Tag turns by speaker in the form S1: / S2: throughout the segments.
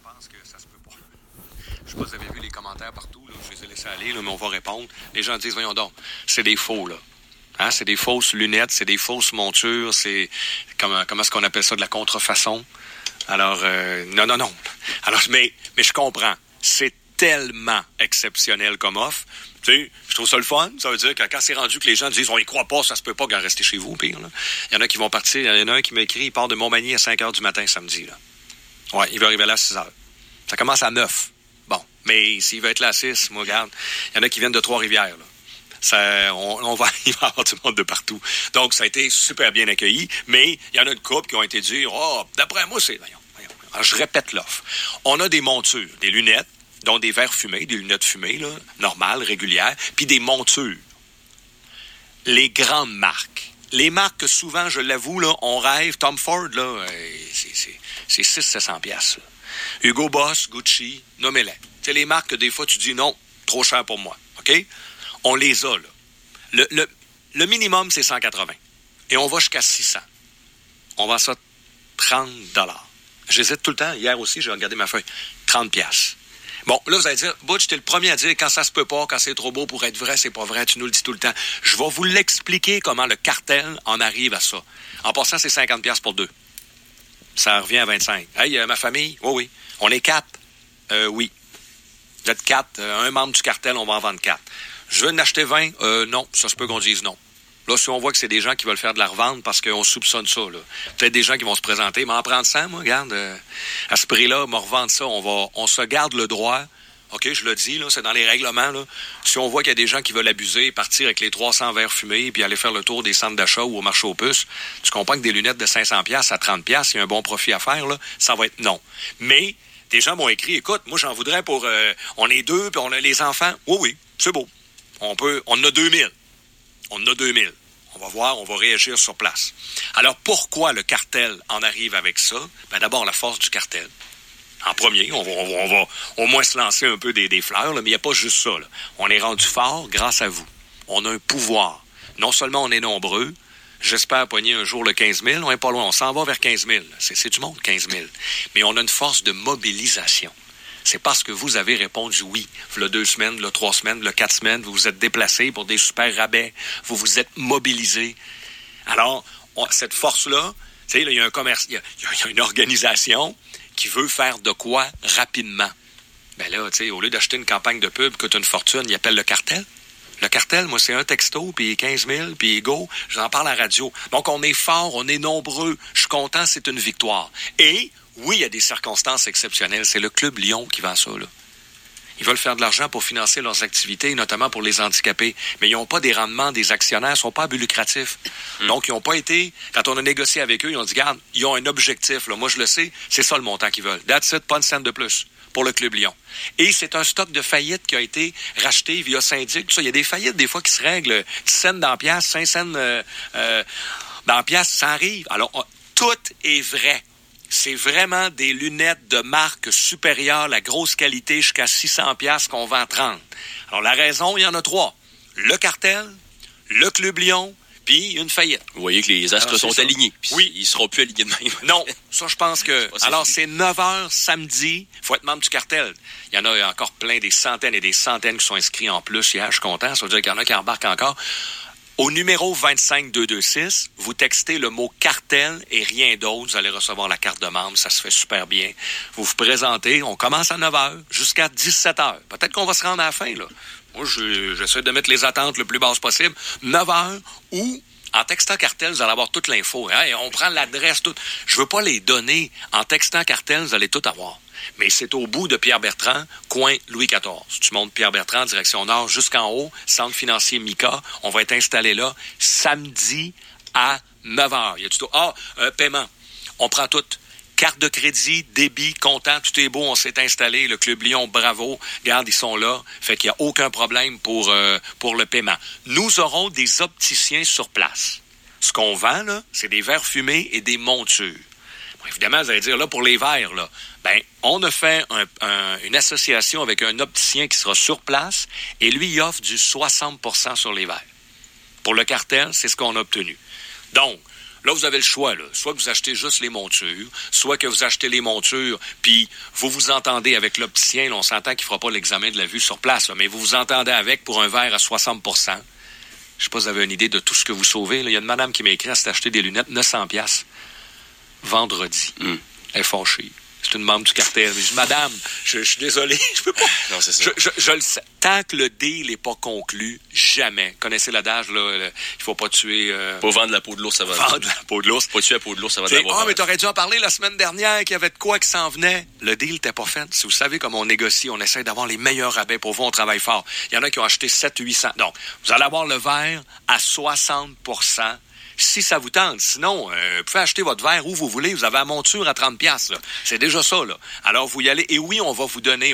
S1: pense que ça se peut pas. Je sais pas si vous avez vu les commentaires partout, là, je les ai laissés aller, là, mais on va répondre. Les gens disent, voyons donc, c'est des faux, là. Hein, c'est des fausses lunettes, c'est des fausses montures, c'est comment est-ce qu'on appelle ça, de la contrefaçon. Alors, non. Alors, mais je comprends. C'est tellement exceptionnel comme offre. Tu sais, je trouve ça le fun. Ça veut dire que quand c'est rendu que les gens disent, on y croit pas, ça se peut pas, qu'à rester chez vous, pire, là. Il y en a qui vont partir. Il y en a un qui m'a écrit, il part de Montmagny à 5 heures du matin samedi, là. Ouais, il va arriver là à 6 heures. Ça commence à 9. Bon. Mais s'il veut être là à 6, moi, regarde. Il y en a qui viennent de Trois-Rivières, là. Ça, il va y avoir du monde de partout. Donc, ça a été super bien accueilli, mais il y en a une couple qui ont été dire, d'après moi, c'est... Voyons. Alors, je répète l'offre. On a des montures, des lunettes, dont des verres fumés, des lunettes fumées, là, normales, régulières, puis des montures. Les grandes marques. Les marques que souvent, je l'avoue, là, on rêve. Tom Ford, là, c'est 600-700 piastres. Hugo Boss, Gucci, nommez-les. C'est les marques que des fois, tu dis non, trop cher pour moi. OK? On les a, là. Le minimum, c'est 180. Et on va jusqu'à 600. On vend ça 30 $. J'hésite tout le temps. Hier aussi, j'ai regardé ma feuille. 30 piastres. Bon, là, vous allez dire, Butch, t'es le premier à dire quand ça se peut pas, quand c'est trop beau pour être vrai, c'est pas vrai, tu nous le dis tout le temps. Je vais vous l'expliquer comment le cartel en arrive à ça. En passant, c'est 50 piastres pour 2. Ça revient à 25. Hey, ma famille? Oui. On est 4? Oui. Vous êtes 4. Un membre du cartel, on va en vendre 4. Je veux en acheter 20? Non, ça se peut qu'on dise non. Là, si on voit que c'est des gens qui veulent faire de la revente parce qu'on soupçonne ça, là. Peut-être des gens qui vont se présenter, mais en prendre 100, moi, regarde, à ce prix-là, me revendre ça, on se garde le droit. OK, je le dis, là, c'est dans les règlements, là. Si on voit qu'il y a des gens qui veulent abuser, partir avec les 300 verres fumés, puis aller faire le tour des centres d'achat ou au marché aux puces, tu comprends que des lunettes de 500 piastres à 30 piastres, il y a un bon profit à faire, là, ça va être non. Mais, des gens m'ont écrit, écoute, moi, j'en voudrais pour, on est 2, puis on a les enfants. Oui, c'est beau. On en a 2000. On en a 2000. On va voir, on va réagir sur place. Alors, pourquoi le cartel en arrive avec ça? Ben, d'abord, la force du cartel. En premier, on va au moins se lancer un peu des fleurs, là, mais il n'y a pas juste ça, là. On est rendu fort grâce à vous. On a un pouvoir. Non seulement on est nombreux, j'espère pogner un jour le 15 000, on n'est pas loin, on s'en va vers 15 000. C'est du monde, 15 000. Mais on a une force de mobilisation. C'est parce que vous avez répondu oui. V'là 2 semaines, v'là 3 semaines, v'là 4 semaines, vous vous êtes déplacés pour des super rabais, vous vous êtes mobilisés. Alors, cette force-là, tu sais, il y a un commerce, il y a une organisation qui veut faire de quoi rapidement. Ben là, tu sais, au lieu d'acheter une campagne de pub qui coûte une fortune, il appelle le cartel. Le cartel, moi, c'est un texto, puis 15 000, puis go, j'en parle à la radio. Donc, on est fort, on est nombreux. Je suis content, c'est une victoire. Et, oui, il y a des circonstances exceptionnelles. C'est le Club Lyon qui vend ça, là. Ils veulent faire de l'argent pour financer leurs activités, notamment pour les handicapés. Mais ils n'ont pas des rendements des actionnaires, ils ne sont pas à but lucratif. Donc, ils n'ont pas été... Quand on a négocié avec eux, ils ont dit, regarde, ils ont un objectif. Là. Moi, je le sais, c'est ça le montant qu'ils veulent. That's it, pas une scène de plus pour le Club Lyon. Et c'est un stock de faillite qui a été racheté via syndic. Tout ça. Il y a des faillites, des fois, qui se règlent 10 cents dans la pièce, 5 cents dans la pièce, ça arrive. Alors, tout est vrai. C'est vraiment des lunettes de marque supérieure, la grosse qualité, jusqu'à 600 piastres qu'on vend 30. Alors, la raison, il y en a 3. Le cartel, le Club Lyon, puis une faillite.
S2: Vous voyez que les astres sont alignés.
S1: Oui.
S2: Ils seront plus alignés de même.
S1: Non, ça, je pense que... Alors, c'est 9h samedi. Il faut être membre du cartel. Il y en a encore plein, des centaines et des centaines qui sont inscrits en plus hier. Je suis content. Ça veut dire qu'il y en a qui embarquent encore. Au numéro 25226, vous textez le mot cartel et rien d'autre. Vous allez recevoir la carte de membre. Ça se fait super bien. Vous vous présentez. On commence à 9h jusqu'à 17h. Peut-être qu'on va se rendre à la fin, là. Moi, j'essaie de mettre les attentes le plus basses possible. 9h ou, en textant cartel, vous allez avoir toute l'info. Hey, on prend l'adresse, tout. Je veux pas les donner. En textant cartel, vous allez tout avoir. Mais c'est au bout de Pierre-Bertrand, coin Louis XIV. Tu montes Pierre-Bertrand, direction nord, jusqu'en haut, centre financier Mika. On va être installé là samedi à 9h. Il y a tout paiement. On prend tout. Carte de crédit, débit, comptant, tout est beau. On s'est installé. Le Club Lyon, bravo. Regarde, ils sont là. Fait qu'il n'y a aucun problème pour le paiement. Nous aurons des opticiens sur place. Ce qu'on vend, là, c'est des verres fumés et des montures. Bon, évidemment, vous allez dire, là, pour les verres, là, on a fait une association avec un opticien qui sera sur place et lui, il offre du 60% sur les verres. Pour le cartel, c'est ce qu'on a obtenu. Donc, Là, vous avez le choix, là. Soit que vous achetez juste les montures, soit que vous achetez les montures, puis vous vous entendez avec l'opticien. Là, on s'entend qu'il ne fera pas l'examen de la vue sur place, là, mais vous vous entendez avec pour un verre à 60 %. Je ne sais pas si vous avez une idée de tout ce que vous sauvez. Là. Il y a une madame qui m'a écrit, elle s'est acheté des lunettes 900$ vendredi. Elle est fâchée. C'est une membre du cartel. Mais je dis, madame, je suis désolé, je peux pas.
S2: Non, c'est ça.
S1: Je le sais. Tant que le deal n'est pas conclu, jamais. Connaissez l'adage, là, il faut pas tuer...
S2: Pour vendre la peau de l'ours avant.
S1: Vendre la peau de l'ours.
S2: Pas tuer la peau de l'ours avant de l'avoir.
S1: Ah, mais t'aurais dû en parler la semaine dernière, qu'il y avait de quoi qui s'en venait. Le deal n'était pas fait. Si vous savez comment on négocie, on essaie d'avoir les meilleurs rabais pour vous, on travaille fort. Il y en a qui ont acheté 700-800. Donc, vous allez avoir le verre à 60 %. Si ça vous tente. Sinon, vous pouvez acheter votre verre où vous voulez. Vous avez la monture à 30$. Là. C'est déjà ça. Là. Alors, vous y allez. Et oui, on va vous donner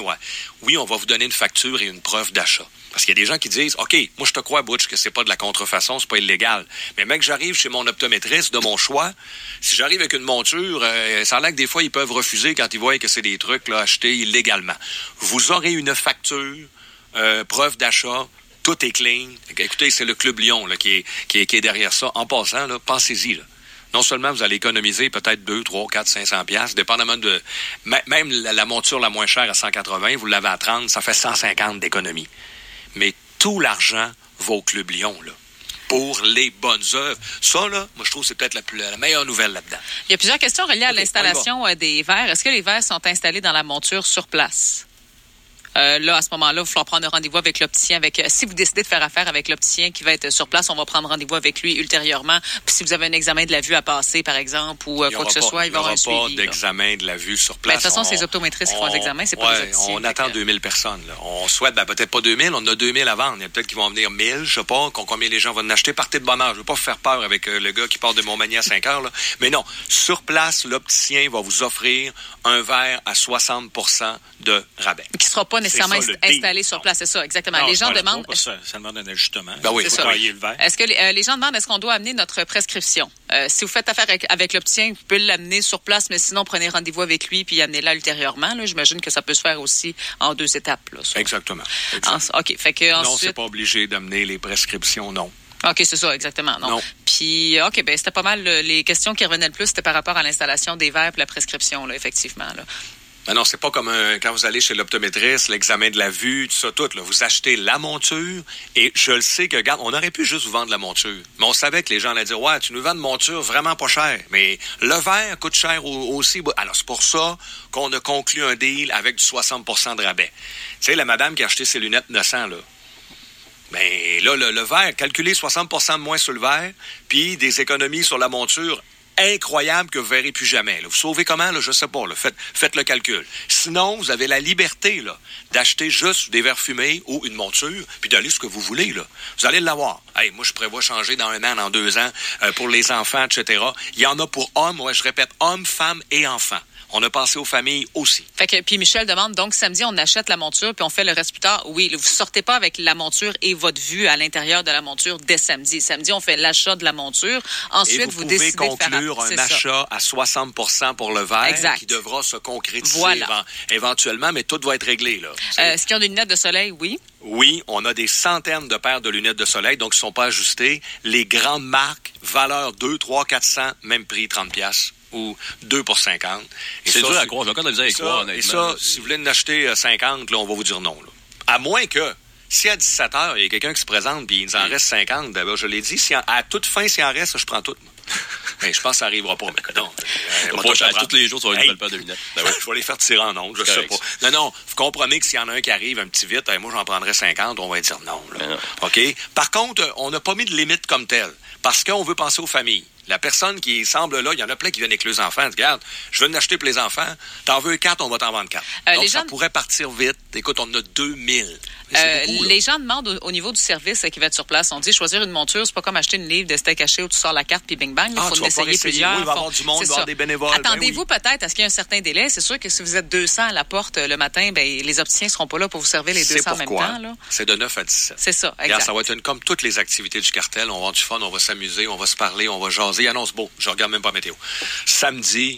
S1: une facture et une preuve d'achat. Parce qu'il y a des gens qui disent, OK, moi, je te crois, Butch, que c'est pas de la contrefaçon, c'est pas illégal. Mais mec, j'arrive chez mon optométriste de mon choix. Si j'arrive avec une monture, ça a l'air que des fois, ils peuvent refuser quand ils voient que c'est des trucs là, achetés illégalement. Vous aurez une facture, preuve d'achat. Tout est clean. Écoutez, c'est le Club Lyon là, qui est derrière ça. En passant, là, pensez-y. Là. Non seulement vous allez économiser peut-être 2, 3, 4, 500$, dépendamment de... Même la monture la moins chère à 180, vous l'avez à 30, ça fait 150 d'économie. Mais tout l'argent va au Club Lyon, là. Pour les bonnes œuvres. Ça, là, moi, je trouve que c'est peut-être la meilleure nouvelle là-dedans.
S3: Il y a plusieurs questions reliées à l'installation des verres. Est-ce que les verres sont installés dans la monture sur place? Là, à ce moment-là, il va falloir prendre un rendez-vous avec l'opticien. Si vous décidez de faire affaire avec l'opticien qui va être sur place, on va prendre rendez-vous avec lui ultérieurement. Puis si vous avez un examen de la vue à passer, par exemple, ou quoi que ce soit, il va y avoir un suivi.
S1: Il n'y aura pas d'examen de la vue sur place.
S3: Mais de toute façon, c'est les optométristes qui font les examens, c'est pas les opticiens.
S1: On attend 2000 personnes. Là. On souhaite, peut-être pas 2000, on a 2000 à vendre. Il y a peut-être qui vont en venir 1000, je sais pas, combien les gens vont en acheter. Partez de bonne heure. Je veux pas vous faire peur avec le gars qui part de Montmagny à 5 heures. Là. Mais non, sur place, l'opticien va vous offrir un verre à 60 % de rabais.
S3: Qui ne sera pas nécessairement installé sur place, c'est ça, exactement.
S4: Non,
S3: les gens demandent...
S4: Ça demande un ajustement.
S1: Ben oui,
S4: il faut tailler le verre.
S3: Est-ce que les gens demandent, est-ce qu'on doit amener notre prescription? Si vous faites affaire avec l'opticien, vous pouvez l'amener sur place, mais sinon, prenez rendez-vous avec lui puis amenez-la ultérieurement. Là. J'imagine que ça peut se faire aussi en 2 étapes. Là,
S1: Exactement.
S3: OK. Fait que ensuite...
S1: Non, c'est pas obligé d'amener les prescriptions, non.
S3: OK, c'est ça, exactement. Non. Puis, OK, c'était pas mal. Les questions qui revenaient le plus, c'était par rapport à l'installation des verres et la prescription, là, effectivement. Là.
S1: Ben non, c'est pas comme quand vous allez chez l'optométriste, l'examen de la vue, tout ça, tout. Là. Vous achetez la monture et je le sais que, regarde, on aurait pu juste vous vendre la monture. Mais on savait que les gens allaient dire, ouais, tu nous vends une monture vraiment pas chère. Mais le verre coûte cher aussi. Alors, c'est pour ça qu'on a conclu un deal avec du 60 % de rabais. Tu sais, la madame qui a acheté ses lunettes 900, là. Ben là, le verre, calculez 60 % de moins sur le verre, puis des économies sur la monture incroyable que vous verrez plus jamais. Là. Vous sauvez comment? Là? Je sais pas. Là. Faites le calcul. Sinon, vous avez la liberté là, d'acheter juste des verres fumés ou une monture, puis d'aller ce que vous voulez. Là. Vous allez l'avoir. Hey, moi, je prévois changer dans 1 an, dans 2 ans, pour les enfants, etc. Il y en a pour hommes, je répète, hommes, femmes et enfants. On a pensé aux familles aussi.
S3: Fait que, puis Michel demande, donc samedi, on achète la monture puis on fait le reste plus tard. Oui, là, vous sortez pas avec la monture et votre vue à l'intérieur de la monture dès samedi. Samedi, on fait l'achat de la monture. Ensuite,
S1: et vous décidez de conclure un achat à 60 % pour le verre
S3: exact.
S1: Qui devra se concrétiser éventuellement, mais tout va être réglé. Là.
S3: Est-ce qu'ils ont des lunettes de soleil? Oui.
S1: Oui, on a des centaines de paires de lunettes de soleil, donc ils ne sont pas ajustés. Les grandes marques, valeur 2, 3, 400, même prix 30$. Ou 2 pour 50.
S2: Et c'est dur à croire. J'ai encore de la misère à y croire, honnêtement.
S1: Et ça, si vous voulez en acheter 50, là, on va vous dire non. Là. À moins que, si à 17 h, il y a quelqu'un qui se présente et il nous en reste 50, ben, je l'ai dit, à toute fin, s'il en reste, je prends tout. Ben, je pense que ça n'arrivera pas. Mais non.
S2: Tous les jours, tu vas avoir une nouvelle paire de lunettes.
S1: Ben ouais. Je vais les faire tirer en ondes, je sais pas. Non, vous comprenez que s'il y en a un qui arrive un petit vite, moi, j'en prendrais 50, on va dire non. Là. Non. OK? Par contre, on n'a pas mis de limite comme telle, parce qu'on veut penser aux familles. La personne qui semble là, il y en a plein qui viennent avec les enfants. Regarde, je veux en acheter pour les enfants. T'en veux 4, on va t'en vendre 4. Donc, ça pourrait partir vite. Écoute, on en a 2000. Beaucoup,
S3: les gens demandent au niveau du service qui va être sur place. On dit choisir une monture, c'est pas comme acheter une livre de steak haché où tu sors la carte puis bing bang. Il faut en essayer plusieurs.
S1: Oui, il va y avoir du monde, il va y avoir des bénévoles.
S3: Attendez-vous peut-être à ce qu'il y ait un certain délai. C'est sûr que si vous êtes 200 à la porte le matin, les opticiens seront pas là pour vous servir les 200 en même temps. Là.
S1: C'est de 9 à 17.
S3: C'est ça, exact.
S1: Regarde, ça va être comme toutes les activités du cartel. On va avoir du fun, on va s'amuser, on va se parler, on va jaser. Il annonce beau. Je regarde même pas la météo. Samedi.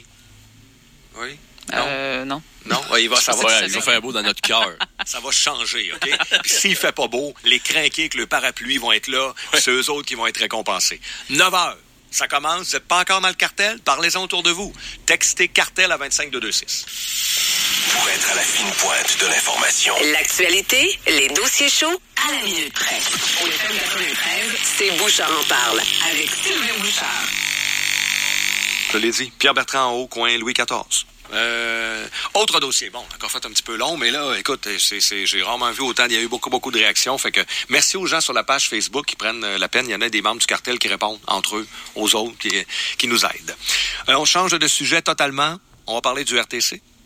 S1: Oui?
S3: Non.
S1: Non, il va
S2: faire beau dans notre cœur.
S1: Ça va changer, OK? Puis s'il fait pas beau, les crinqués avec le parapluie vont être là, puis c'est eux autres qui vont être récompensés. 9 h, Ça commence. Vous n'êtes pas encore dans le cartel? Parlez-en autour de vous. Textez cartel à 25226.
S5: Pour être à la fine pointe de l'information.
S6: L'actualité, les dossiers chauds à la minute près. Au FM 93, c'est Bouchard en parle avec Sylvain Bouchard.
S1: Je l'ai dit. Pierre-Bertrand en haut, coin Louis XIV. Autre dossier. Bon, encore fait un petit peu long, mais là, écoute, j'ai rarement vu autant. Il y a eu beaucoup de réactions. Fait que merci aux gens sur la page Facebook qui prennent la peine. Il y en a des membres du cartel qui répondent entre eux, aux autres, qui nous aident. On change de sujet totalement. On va parler du RTC.